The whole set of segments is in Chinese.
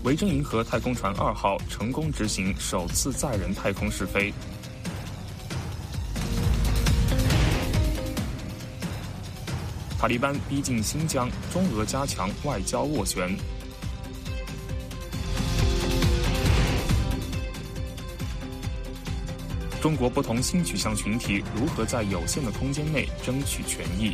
维珍银河太空船2号成功执行首次载人太空试飞。塔利班逼近新疆，中俄加强外交斡旋。中国不同性取向群体如何在有限的空间内争取权益？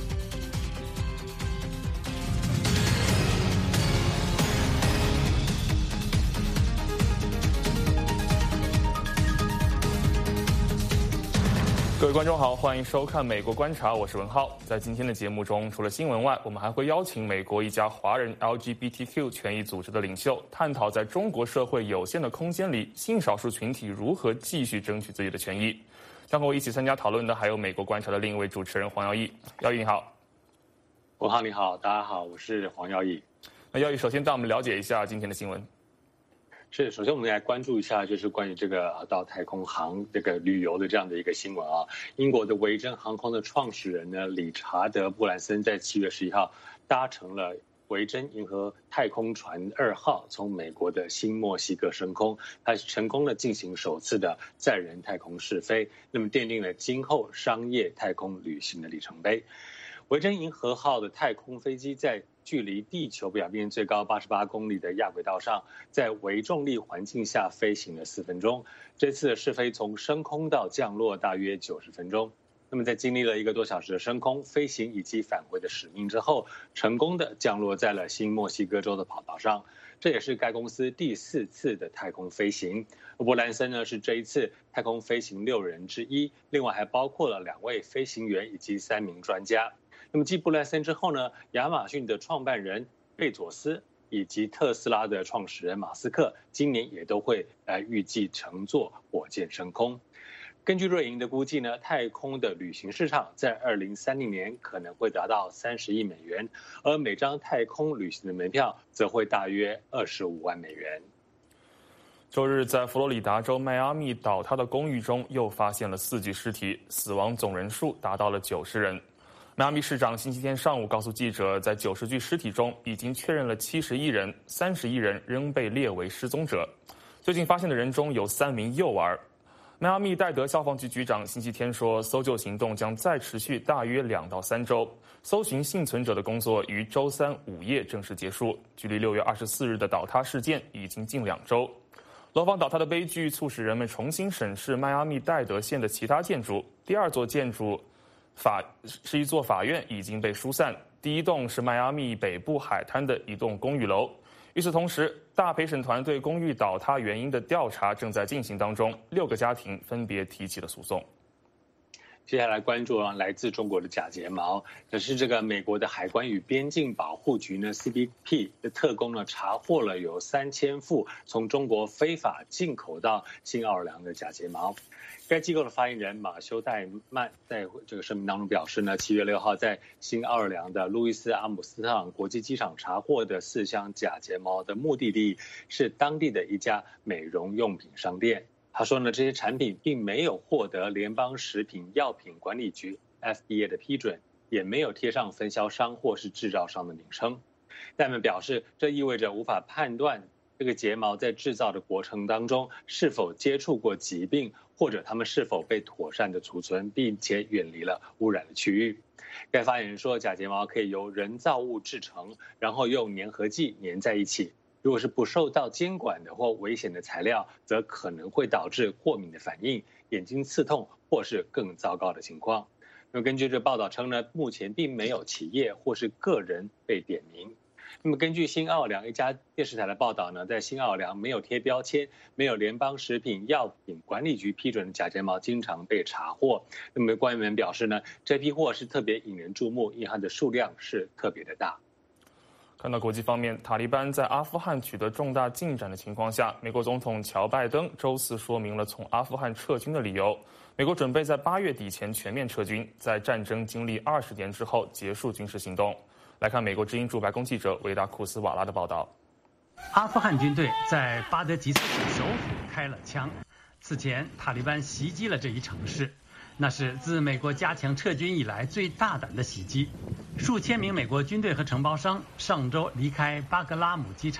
各位观众好，欢迎收看《美国观察》，我是文浩。在今天的节目中，除了新闻外，我们还会邀请美国一家华人 LGBTQ 权益组织的领袖，探讨在中国社会有限的空间里，性少数群体如何继续争取自己的权益。将和我一起参加讨论的还有《美国观察》的另一位主持人黄耀义。耀义你好。 文浩你好，大家好，我是黄耀义。 那耀义首先带我们了解一下今天的新闻。 是，首先我们来关注一下，就是关于这个到太空航这个旅游的这样的一个新闻啊。英国的维珍航空的创始人呢，理查德·布兰森在7月11号搭乘了维珍银河太空船2号从美国的新墨西哥升空，他成功的进行首次的载人太空试飞，那么奠定了今后商业太空旅行的里程碑。维珍银河号的太空飞机在距离地球表面最高88公里的亚轨道上，在微重力环境下飞行了4分钟。这次的试飞从升空到降落大约90分钟。那么在经历了1个多小时的升空、飞行以及返回的使命之后，成功的降落在了新墨西哥州的跑道上。这也是该公司第4次的太空飞行。布兰森呢是这一次太空飞行6人之一，另外还包括了2位飞行员以及3名专家。那么继布兰森之后呢，亚马逊的创办人贝佐斯以及特斯拉的创始人马斯克今年也都会预计乘坐火箭升空。根据瑞银的估计呢，太空的旅行市场在2030年可能会达到30亿美元，而每张太空旅行的门票则会大约25万美元。 周日，在佛罗里达州迈阿密倒塌的公寓中又发现了4具尸体，死亡总人数达到了90人。迈阿密市长星期天上午告诉记者，在90具尸体中已经确认了71人，31人仍被列为失踪者。最近发现的人中有3名幼儿。迈阿密戴德消防局局长星期天说，搜救行动将再持续大约2到3周，搜寻幸存者的工作于周三午夜正式结束，距离6月24日的倒塌事件已经近2周。楼房倒塌的悲剧促使人们重新审视迈阿密戴德县的其他建筑。第2座建筑是一座法院，已经被疏散。第1栋是迈阿密北部海滩的一栋公寓楼。与此同时，大陪审团对公寓倒塌原因的调查正在进行当中，6个家庭分别提起了诉讼。 接下来关注来自中国的假睫毛，可是这个美国的海关与边境保护局呢 CBP 的特工呢查获了有3000副从中国非法进口到新奥尔良的假睫毛。该机构的发言人马修戴曼在这个声明当中表示呢，7月6号在新奥尔良的路易斯阿姆斯特朗国际机场查获的4箱假睫毛的目的地是当地的一家美容用品商店。他说呢，这些产品并没有获得联邦食品药品管理局 FDA 的批准，也没有贴上分销商或是制造商的名称。戴曼表示，这意味着无法判断这个睫毛在制造的过程当中是否接触过疾病，或者它们是否被妥善的储存，并且远离了污染的区域。该发言人说，假睫毛可以由人造物制成，然后用粘合剂粘在一起。如果是不受到监管的或危险的材料，则可能会导致过敏的反应、眼睛刺痛或是更糟糕的情况。那么根据这报道称呢，目前并没有企业或是个人被点名。那么根据新奥尔良一家电视台的报道呢，在新奥尔良没有贴标签、没有联邦食品药品管理局批准的假睫毛经常被查获。那么官员们表示呢，这批货是特别引人注目，因为它的数量是特别的大。 看到国际方面，塔利班在阿富汗取得重大进展的情况下，美国总统乔拜登周四说明了从阿富汗撤军的理由。美国准备在8月底前全面撤军，在战争经历20年之后结束军事行动。来看美国之音驻白宫记者维达库斯瓦拉的报道。 阿富汗军队在巴德吉斯首府开了枪，此前塔利班袭击了这一城市。那是自美国加强撤军以来最大胆的袭击。数千名美国军队和承包商上周离开巴格拉姆机场，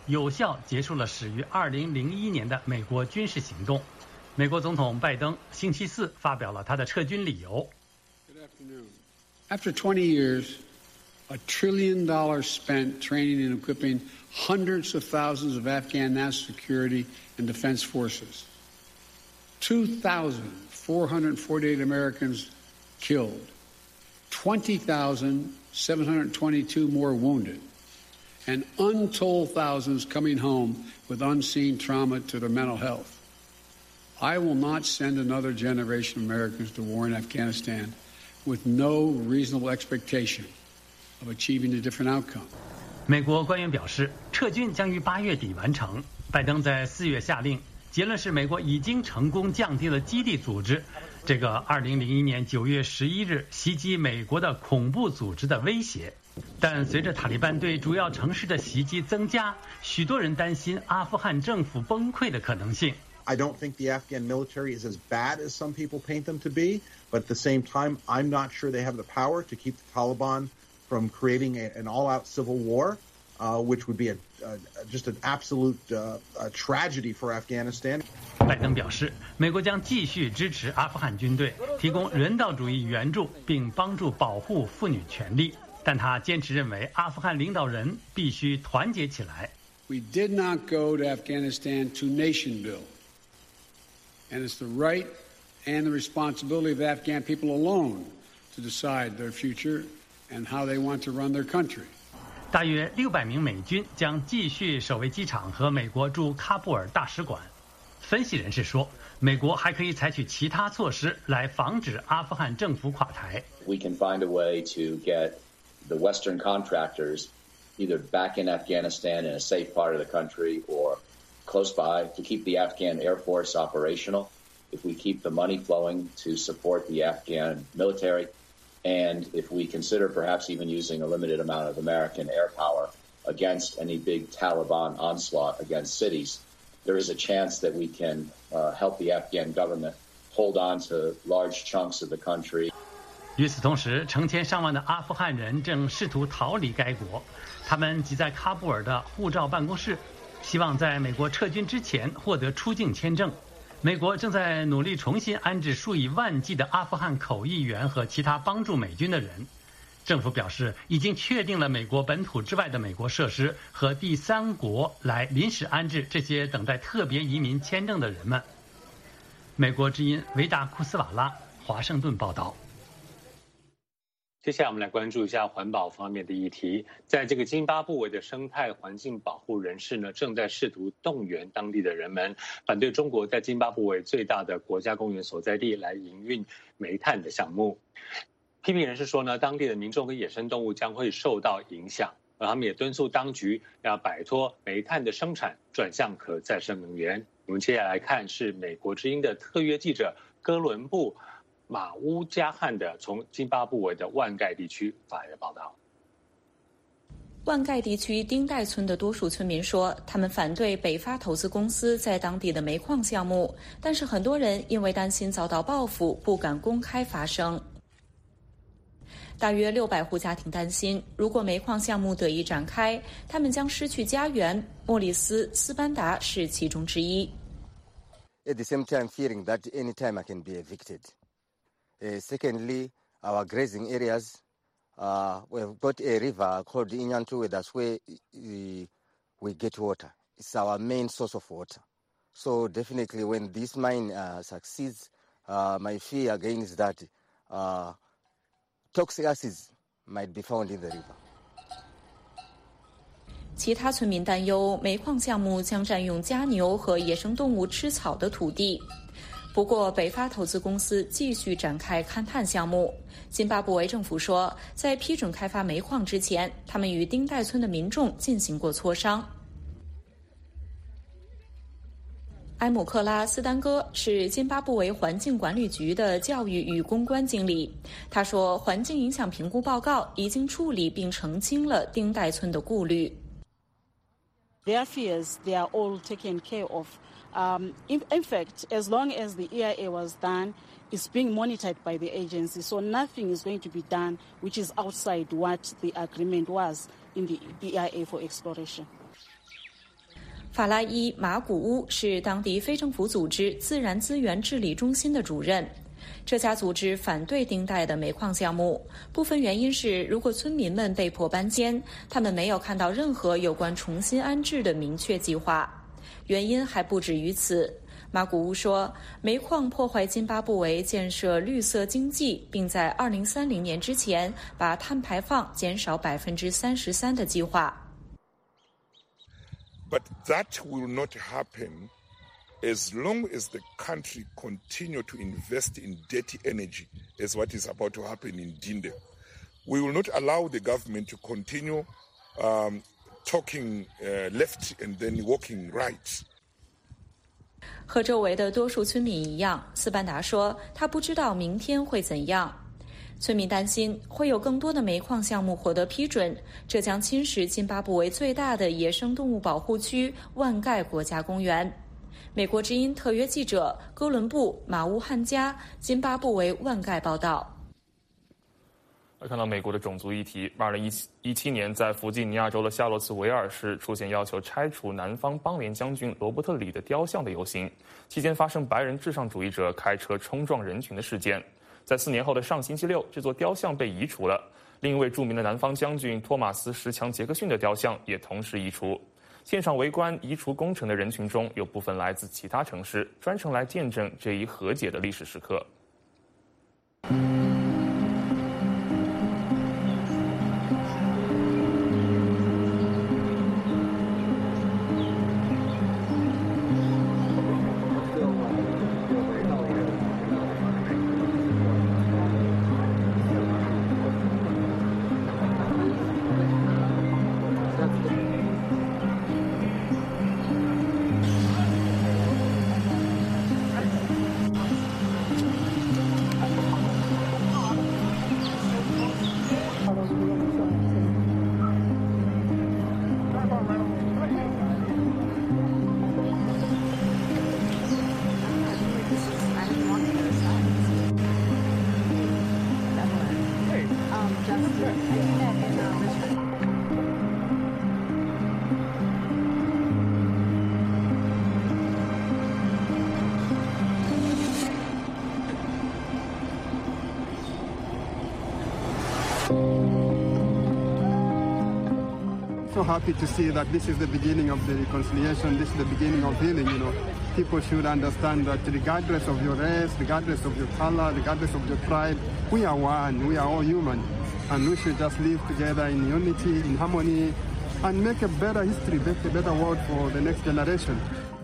有效结束了始于2001年的美国军事行动。美国总统拜登星期四发表了他的撤军理由。 After 20 years, $1 trillion spent training and equipping hundreds of thousands of Afghan national security and defense forces. 2,448 Americans killed. 20,722 more wounded. And untold thousands coming home with unseen trauma to their mental health. I will not send another generation of Americans to war in Afghanistan with no reasonable expectation of achieving a different outcome. 美国官员表示，撤军将于8月底完成。拜登在4月下令，结论是美国已经成功降低了基地组织这个2001年9月11日袭击美国的恐怖组织的威胁。但随着塔利班对主要城市的袭击增加，许多人担心阿富汗政府崩溃的可能性。 I don't think the Afghan military is as bad as some people paint them to be, but at the same time, I'm not sure they have the power to keep the Taliban from creating an all-out civil war, which would be just an absolute tragedy for Afghanistan. 拜登表示，美国将继续支持阿富汗军队，提供人道主义援助，并帮助保护妇女权利。但他坚持认为，阿富汗领导人必须团结起来。 We did not go to Afghanistan to nation build, and it's the right and the responsibility of the Afghan people alone to decide their future and how they want to run their country. 大约600名美军将继续守卫机场和美国驻喀布尔大使馆。分析人士说，美国还可以采取其他措施来防止阿富汗政府垮台。 We can find a way to get the Western contractors either back in Afghanistan in a safe part of the country or close by to keep the Afghan Air Force operational. If we keep the money flowing to support the Afghan military, and if we consider perhaps even using a limited amount of American air power against any big Taliban onslaught against cities, there is a chance that we can help the Afghan government hold on to large chunks of the country. 与此同时，成千上万的阿富汗人正试图逃离该国，他们挤在喀布尔的护照办公室，希望在美国撤军之前获得出境签证。美国正在努力重新安置数以万计的阿富汗口译员和其他帮助美军的人。政府表示，已经确定了美国本土之外的美国设施和第三国来临时安置这些等待特别移民签证的人们。美国之音维达库斯瓦拉，华盛顿报道。 接下来我们来关注一下环保方面的议题。在这个津巴布韦的生态环境保护人士呢，正在试图动员当地的人们，反对中国在津巴布韦最大的国家公园所在地来营运煤炭的项目。批评人士说呢，当地的民众跟野生动物将会受到影响，而他们也敦促当局要摆脱煤炭的生产，转向可再生能源。我们接下来看是美国之音的特约记者哥伦布马乌加汉的从津巴布韦的万盖地区发来的报道。 万盖地区丁代村的多数村民说，他们反对北发投资公司在当地的煤矿项目，但是很多人因为担心遭到报复，不敢公开发声。大约600户家庭担心，如果煤矿项目得以展开，他们将失去家园。莫里斯·斯班达是其中之一。 At the same time, fearing that any time I can be evicted. Secondly, our grazing areas, we've got a river called Inyantuwe. That's where we get water. It's our main source of water. So definitely when this mine succeeds, my fear again is that toxic acids might be found in the river. 其他村民担忧煤矿项目将占用家牛和野生动物吃草的土地。不过，北发投资公司继续展开勘探项目。津巴布韦政府说，在批准开发煤矿之前，他们与丁代村的民众进行过磋商。埃姆克拉斯丹戈是津巴布韦环境管理局的教育与公关经理。他说，环境影响评估报告已经处理并澄清了丁代村的顾虑。 Their fears, they are all taken care of. In fact, as long as the EIA was done, it's being monitored by the agency. So nothing is going to be done which is outside what the agreement was in the EIA for exploration. 法拉伊·马古乌是当地非政府组织自然资源治理中心的主任。这家组织反对丁代的煤矿项目，部分原因是如果村民们被迫搬迁，他们没有看到任何有关重新安置的明确计划。原因还不止于此。马古乌说，煤矿破坏津巴布韦建设绿色经济，并在2030年之前把碳排放减少33%的计划。 But that will not happen as long as the country continue to invest in dirty energy, as what is about to happen in Dinde. We will not allow the government to continue talking left and then walking right. 和周围的多数村民一样，斯班达说他不知道明天会怎样。村民担心会有更多的煤矿项目获得批准，这将侵蚀津巴布韦最大的野生动物保护区万盖国家公园。美国之音特约记者哥伦布马乌汉加，津巴布韦万盖报道。 看到美国的种族议题，2017年在弗吉尼亚州的夏洛茨维尔市出现要求拆除南方邦联将军罗伯特里的雕像的游行，期间发生白人至上主义者开车冲撞人群的事件。在4年后的上星期六，这座雕像被移除了。另一位著名的南方将军托马斯·石强·杰克逊的雕像也同时移除。现场围观移除工程的人群中，有部分来自其他城市，专程来见证这一和解的历史时刻。 So happy to see that this is the beginning of the reconciliation, this is the beginning of healing, People should understand that regardless of your race, regardless of your color, regardless of your tribe, we are one, we are all human. And we should just live together in unity, in harmony, and make a better history, make a better world for the next generation.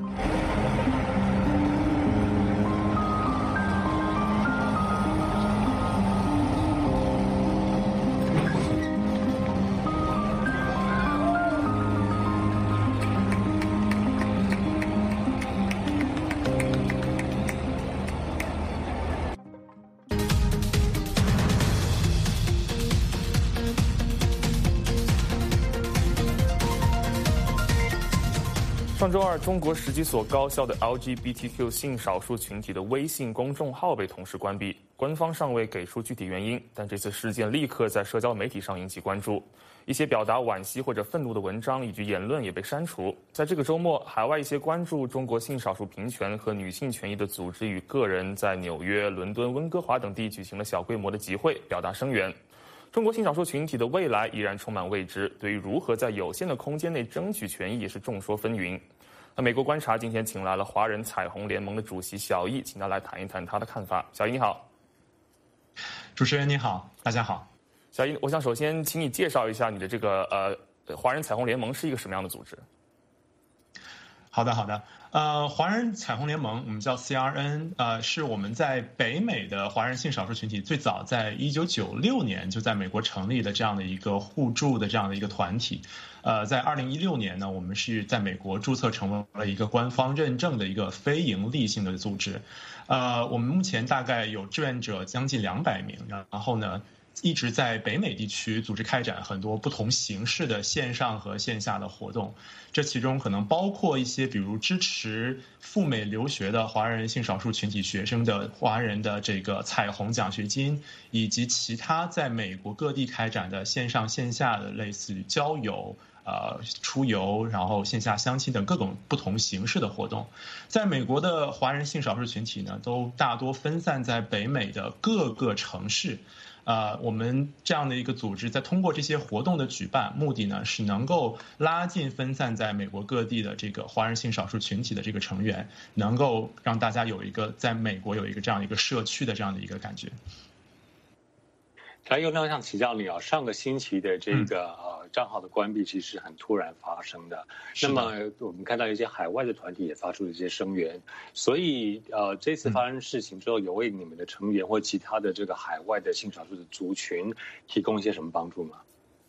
上周二，中国10几所高校的 LGBTQ 性少数群体的微信公众号被同时关闭，官方尚未给出具体原因，但这次事件立刻在社交媒体上引起关注，一些表达惋惜或者愤怒的文章以及言论也被删除。在这个周末，海外一些关注中国性少数平权和女性权益的组织与个人在纽约、伦敦、温哥华等地举行了小规模的集会，表达声援。中国性少数群体的未来依然充满未知，对于如何在有限的空间内争取权益也是众说纷纭。美国观察今天请来了华人彩虹联盟的主席小易，请他来谈一谈他的看法。小易你好。 主持人你好，大家好。 小易，我想首先请你介绍一下你的这个华人彩虹联盟是一个什么样的组织？ 好的，华人彩虹联盟，我们叫 CRN， 是我们在北美的华人性少数群体最早在1996年就在美国成立的这样的一个互助的这样的一个团体。在2016年呢，我们是在美国注册成为了一个官方认证的一个非营利性的组织。我们目前大概有志愿者将近200名，然后呢，一直在北美地区组织开展很多不同形式的线上和线下的活动，这其中可能包括一些比如支持赴美留学的华人性少数群体学生的华人的这个彩虹奖学金，以及其他在美国各地开展的线上线下的类似于交友出游，然后线下相亲等各种不同形式的活动。在美国的华人性少数群体呢，都大多分散在北美的各个城市。我们这样的一个组织在通过这些活动的举办，目的呢是能够拉近分散在美国各地的这个华人性少数群体的这个成员，能够让大家有一个在美国有一个这样一个社区的这样的一个感觉。 还有呢，我想请教你啊，上个星期的这个账号的关闭其实很突然发生的。那么我们看到一些海外的团体也发出了一些声援，所以这次发生事情之后，有为你们的成员或其他的这个海外的性少数的族群提供一些什么帮助吗？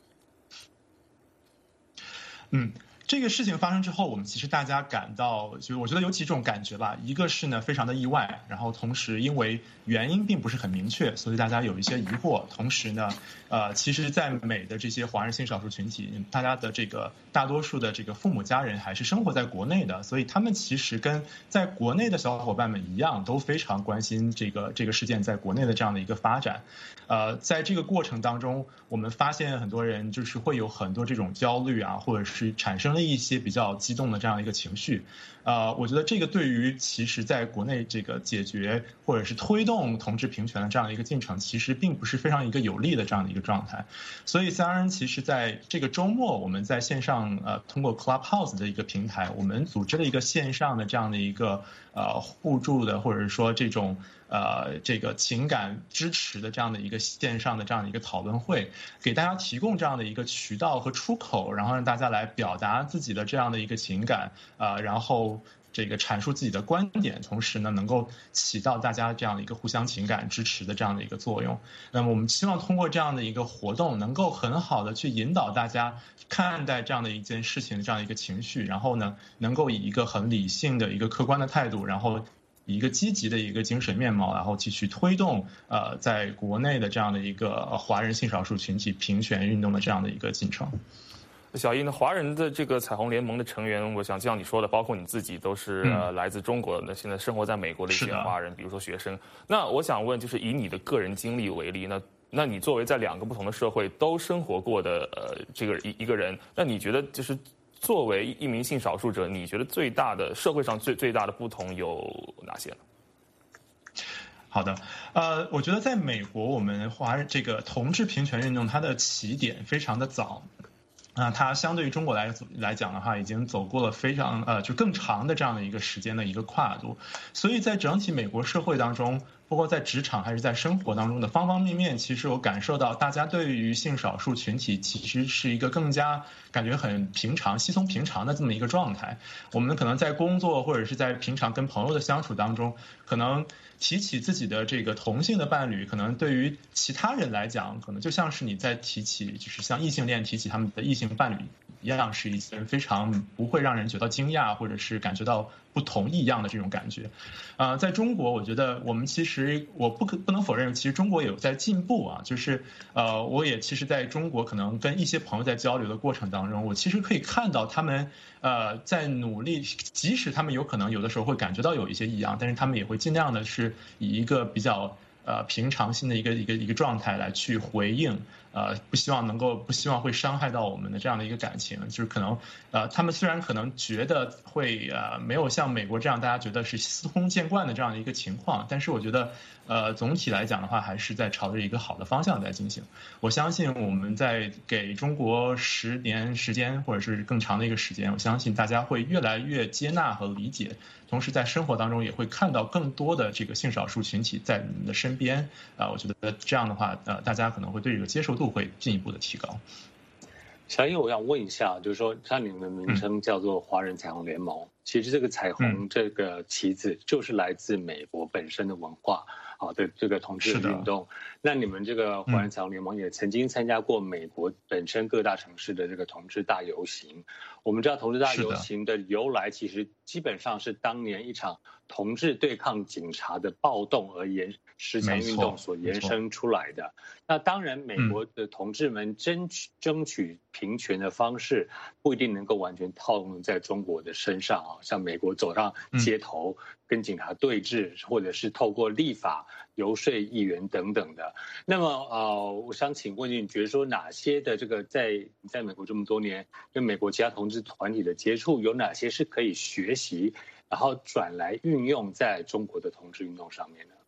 这个事情发生之后，我们其实大家感到，就是我觉得有几种感觉吧。一个是呢，非常的意外，然后同时因为原因并不是很明确，所以大家有一些疑惑。同时呢，其实在美的这些华人性少数群体，大家的这个大多数的这个父母家人还是生活在国内的，所以他们其实跟在国内的小伙伴们一样，都非常关心这个事件在国内的这样的一个发展。在这个过程当中，我们发现很多人就是会有很多这种焦虑啊，或者是产生了一些比较激动的这样一个情绪。我觉得这个对于其实在国内这个解决或者是推动同志平权的这样的一个进程，其实并不是非常一个有利的这样的一个状态。所以CRN其实在这个周末，我们在线上通过 Clubhouse 的一个平台，我们组织了一个线上的这样的一个互助的，或者说这种这个情感支持的这样的一个线上的这样的一个讨论会，给大家提供这样的一个渠道和出口，然后让大家来表达自己的这样的一个情感，然后这个阐述自己的观点，同时呢能够起到大家这样的一个互相情感支持的这样的一个作用。那么我们希望通过这样的一个活动，能够很好的去引导大家看待这样的一件事情的这样的一个情绪，然后呢能够以一个很理性的一个客观的态度，然后以一个积极的一个精神面貌，然后继续推动在国内的这样的一个华人性少数群体平权运动的这样的一个进程。 小易呢，华人的这个彩虹联盟的成员，我想就像你说的，包括你自己都是来自中国的，现在生活在美国的一些华人，比如说学生。那我想问，就是以你的个人经历为例，那你作为在两个不同的社会都生活过的这个一个人，那你觉得就是作为一名性少数者，你觉得最大的社会上最大的不同有哪些呢？ 好的，我觉得在美国，我们华人这个同志平权运动，它的起点非常的早。它相对于中国来讲的话，已经走过了非常就更长的这样的一个时间的一个跨度，所以在整体美国社会当中，包括在职场还是在生活当中的方方面面，其实我感受到大家对于性少数群体其实是一个更加感觉很平常、稀松平常的这么一个状态。我们可能在工作或者是在平常跟朋友的相处当中，可能提起自己的这个同性的伴侣，可能对于其他人来讲，可能就像是你在提起，就是像异性恋提起他们的异性伴侣一样，是一件非常不会让人觉得惊讶或者是感觉到不同异样的这种感觉。在中国，我觉得我们其实我不能否认，其实中国也有在进步啊。就是我也其实在中国可能跟一些朋友在交流的过程当中，我其实可以看到他们在努力，即使他们有可能有的时候会感觉到有一些异样，但是他们也会尽量的是以一个比较平常心的一个状态来去回应，不希望会伤害到我们的这样的一个感情。就是可能他们虽然可能觉得会没有像美国这样大家觉得是司空见惯的这样的一个情况，但是我觉得总体来讲的话，还是在朝着一个好的方向在进行。我相信我们在给中国10年时间或者是更长的一个时间，我相信大家会越来越接纳和理解，同时在生活当中也会看到更多的这个性少数群体在你们的身边。我觉得这样的话大家可能会对这个接受度会进一步的提高。 小易，我想问一下，就是说像你们的名称叫做华人彩虹联盟，其实这个彩虹这个旗子就是来自美国本身的文化的这个同志运动。那你们这个华人彩虹联盟也曾经参加过美国本身各大城市的这个同志大游行。我们知道同志大游行的由来，其实基本上是当年一场同志对抗警察的暴动而十强运动所延伸出来的。那当然，美国的同志们争取平权的方式不一定能够完全套用在中国的身上啊，像美国走上街头跟警察对峙，或者是透过立法游说议员等等的。那么我想请问你觉得说哪些的这个在美国这么多年跟美国其他同志团体的接触，有哪些是可以学习，然后转来运用在中国的同志运动上面呢？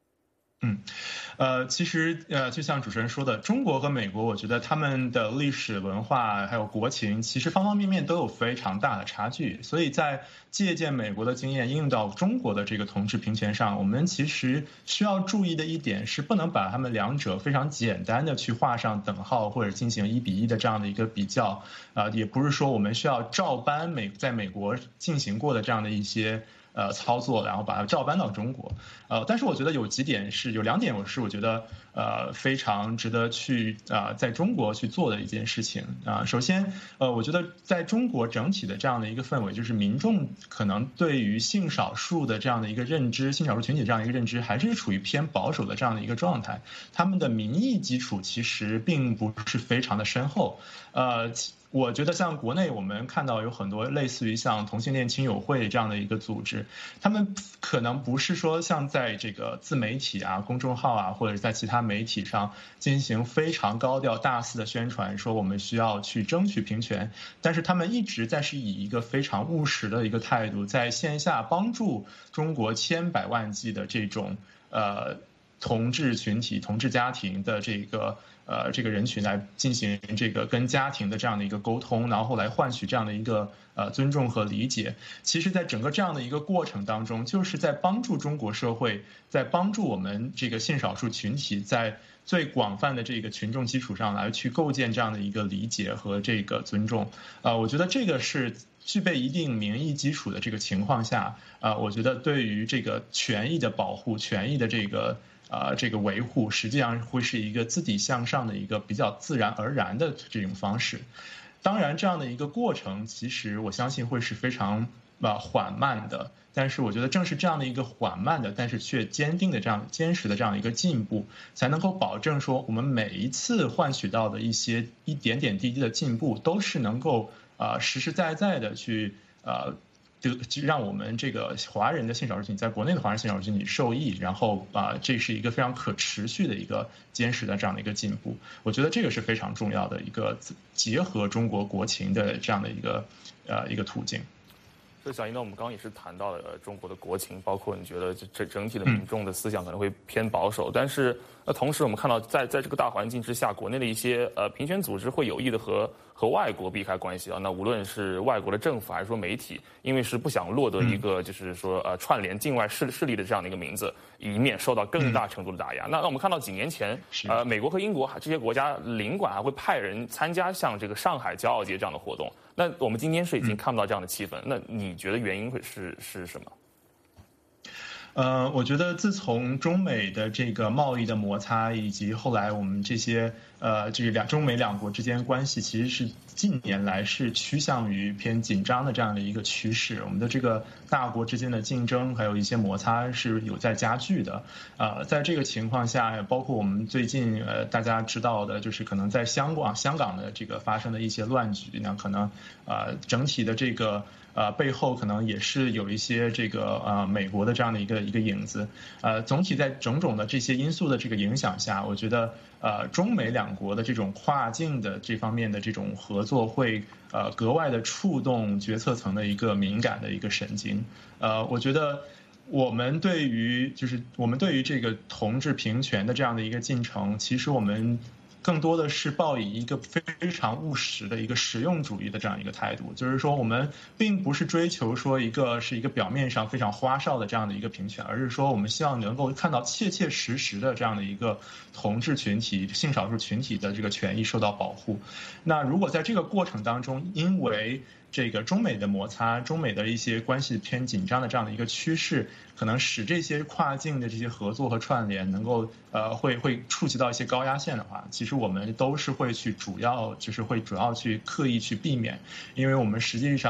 其实就像主持人说的，中国和美国，我觉得他们的历史文化还有国情，其实方方面面都有非常大的差距。所以在借鉴美国的经验应用到中国的这个同志平权上，我们其实需要注意的一点是，不能把他们两者非常简单的去画上等号，或者进行1:1的这样的一个比较。也不是说我们需要照搬在美国进行过的这样的一些操作，然后把它照搬到中国。但是我觉得有2点我觉得非常值得去在中国去做的一件事情首先我觉得在中国整体的这样的一个氛围，就是民众可能对于性少数的这样的一个认知，性少数群体这样的一个认知，还是处于偏保守的这样的一个状态。他们的民意基础其实并不是非常的深厚。我觉得像国内我们看到有很多类似于像同性恋亲友会这样的一个组织，他们可能不是说像在这个自媒体公众号或者在其他媒体上进行非常高调大肆的宣传，说我们需要去争取平权，但是他们一直是以一个非常务实的一个态度，在线下帮助中国千百万计的这种同志群体、同志家庭的这个人群来进行这个跟家庭的这样的一个沟通，然后来换取这样的一个尊重和理解。其实在整个这样的一个过程当中，就是在帮助中国社会，在帮助我们这个性少数群体在最广泛的这个群众基础上来去构建这样的一个理解和这个尊重。我觉得这个是具备一定民意基础的这个情况下，我觉得对于这个权益的保护、权益的这个维护，实际上会是一个自体向上的一个比较自然而然的这种方式。当然，这样的一个过程，其实我相信会是非常缓慢的。但是我觉得正是这样的一个缓慢的，但是却坚实的这样一个进步，才能够保证说我们每一次换取到的一点点滴滴的进步，都是能够实实在在的去就让我们这个华人的性少数群体，在国内的华人性少数群体受益，然后这是一个非常可持续的一个坚实的这样的一个进步。我觉得这个是非常重要的一个结合中国国情的这样的一个途径。 所以小英呢，我们刚刚也是谈到了中国的国情，包括你觉得整体的民众的思想可能会偏保守，但是同时我们看到在这个大环境之下，国内的一些平权组织会有意的和外国避开关系那无论是外国的政府还是说媒体，因为是不想落得一个就是说串联境外势力的这样的一个名字，以免受到更大程度的打压。那我们看到几年前美国和英国这些国家领馆还会派人参加像这个上海骄傲节这样的活动。那我们今天是已经看不到这样的气氛，那你觉得原因会是什么？ 我觉得自从中美的这个贸易的摩擦，以及后来我们这些中美两国之间关系，其实是近年来是趋向于偏紧张的这样的一个趋势。我们的这个大国之间的竞争，还有一些摩擦是有在加剧的。在这个情况下，包括我们最近大家知道的，就是可能在香港的这个发生的一些乱局，那可能整体的这个背后可能也是有一些这个美国的这样的一个影子。总体在种种的这些因素的这个影响下，我觉得中美两国的这种跨境的这方面的这种合作会格外的触动决策层的一个敏感的一个神经。我觉得我们对于这个同志平权的这样的一个进程，其实我们更多的是抱以一个非常务实的一个实用主义的这样一个态度，就是说我们并不是追求说是一个表面上非常花哨的这样的一个平权，而是说我们希望能够看到切切实实的这样的一个同志群体、性少数群体的这个权益受到保护。那如果在这个过程当中，因为这个中美的摩擦、中美的一些关系偏紧张的这样的一个趋势，可能使这些跨境的这些合作和串联能够会触及到一些高压线的话，其实我们都是会主要去刻意去避免，因为我们实际上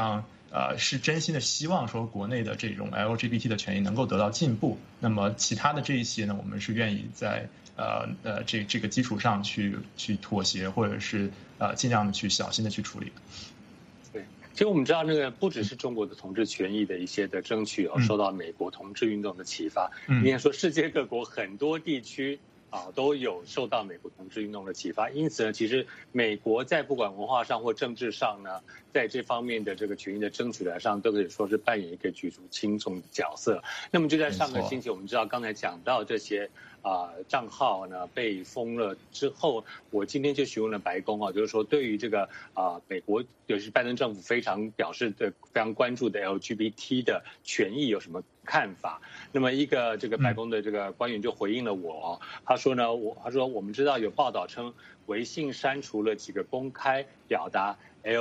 是真心的希望说国内的这种 LGBT 的权益能够得到进步。那么其他的这一些呢，我们是愿意在这个基础上去妥协，或者是尽量的去小心的去处理。 对，其实我们知道那个不只是中国的同志权益的一些的争取受到美国同志运动的启发。应该说世界各国很多地区都有受到美国同志运动的启发，因此呢，其实美国在不管文化上或政治上呢，在这方面的这个权益的争取上，都可以说是扮演一个举足轻重的角色。那么就在上个星期，我们知道刚才讲到这些账号呢被封了之后，我今天就询问了白宫就是说对于这个美国尤其是拜登政府非常关注的 LGBT 的权益有什么看法？那么一个这个白宫的这个官员就回应了我，他说我们知道有报道称微信删除了几个公开表达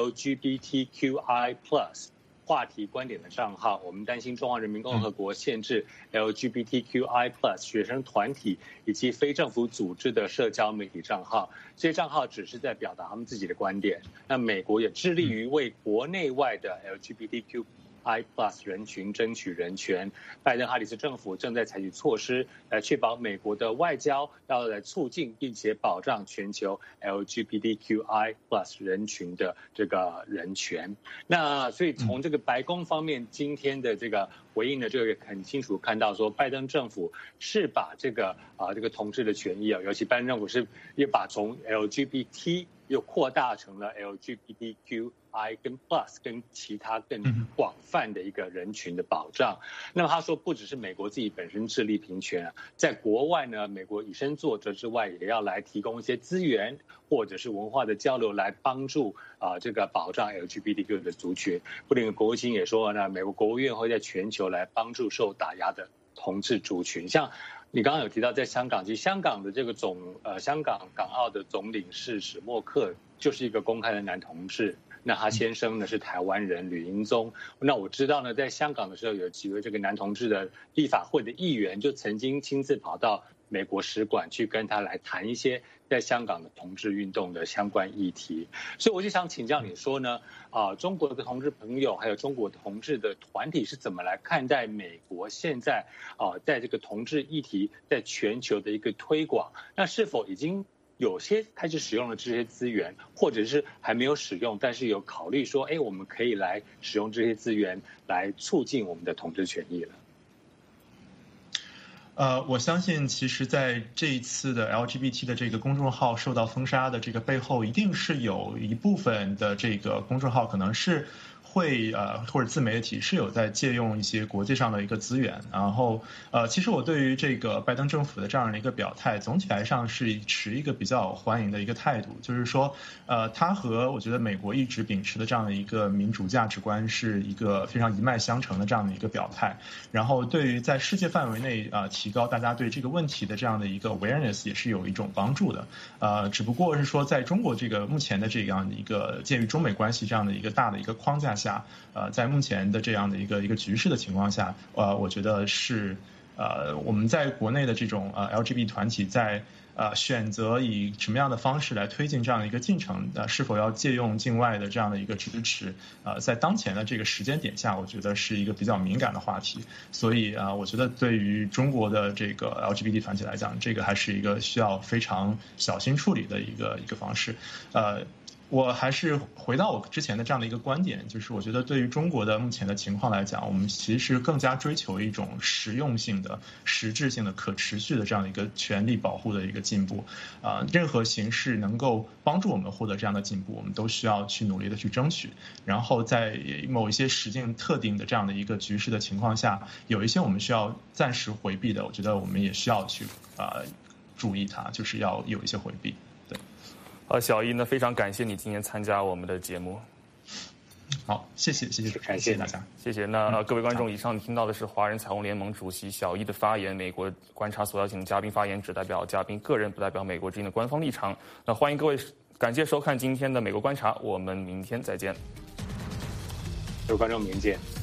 LGBTQI+ 话题观点的账号，我们担心中华人民共和国限制 LGBTQI+ 学生团体以及非政府组织的社交媒体账号，这些账号只是在表达他们自己的观点。那美国也致力于为国内外的 LGBTQ I+ 人群争取人权。拜登哈里斯政府正在采取措施来确保美国的外交要来促进并且保障全球 LGBTQI+ 人群的这个人权。那所以从这个白宫方面今天的这个回应呢，就很清楚看到说，拜登政府是把这个同志的权益尤其拜登政府是也把从 LGBT 又扩大成了 LGBTQI 跟 Plus 跟其他更广泛的一个人群的保障。那么他说，不只是美国自己本身致力平权在国外呢，美国以身作则之外，也要来提供一些资源或者是文化的交流，来帮助这个保障 LGBTQ 的族群。布林肯国务卿也说呢，美国国务院会在全球来帮助受打压的同志族群。像你刚刚有提到，在香港，其实香港的这个香港港澳的总领事史默克就是一个公开的男同志。那他先生呢是台湾人吕英宗。那我知道呢，在香港的时候，有几位这个男同志的立法会的议员就曾经亲自跑到美国使馆去跟他来谈一些在香港的同志运动的相关议题。所以我就想请教你说呢，中国的同志朋友还有中国同志的团体是怎么来看待美国现在在这个同志议题在全球的一个推广？那是否已经有些开始使用了这些资源，或者是还没有使用，但是有考虑说，我们可以来使用这些资源来促进我们的同志权益了？ 我相信其实在这一次的 LGBT 的这个公众号受到封杀的这个背后，一定是有一部分的这个公众号可能是会或者自媒体是有在借用一些国际上的一个资源。然后其实我对于这个拜登政府的这样的一个表态，总体来上是持一个比较欢迎的一个态度，就是说他和我觉得美国一直秉持的这样的一个民主价值观是一个非常一脉相承的这样的一个表态。然后对于在世界范围内提高大家对这个问题的这样的一个 awareness 也是有一种帮助的。只不过是说在中国这个目前的这样的一个鉴于中美关系这样的一个大的一个框架下，在目前的这样的一个局势的情况下，我觉得是我们在国内的这种LGBT 团体在选择以什么样的方式来推进这样的一个进程，是否要借用境外的这样的一个支持，在当前的这个时间点下，我觉得是一个比较敏感的话题。所以我觉得对于中国的这个 LGBT 团体来讲，这个还是一个需要非常小心处理的一个方式。我还是回到我之前的这样的一个观点，就是我觉得对于中国的目前的情况来讲，我们其实更加追求一种实用性的、实质性的、可持续的这样的一个权利保护的一个进步。任何形式能够帮助我们获得这样的进步，我们都需要去努力的去争取。然后在某一些时间特定的这样的一个局势的情况下，有一些我们需要暂时回避的，我觉得我们也需要去注意它，就是要有一些回避。 小易呢，非常感谢你今天参加我们的节目。 好，谢谢大家， 谢谢。那各位观众，以上听到的是华人彩虹联盟主席小易的发言。美国观察所邀请的嘉宾发言只代表嘉宾个人，不代表美国之音的官方立场。那欢迎各位，感谢收看今天的美国观察，我们明天再见。 各位观众，明天见。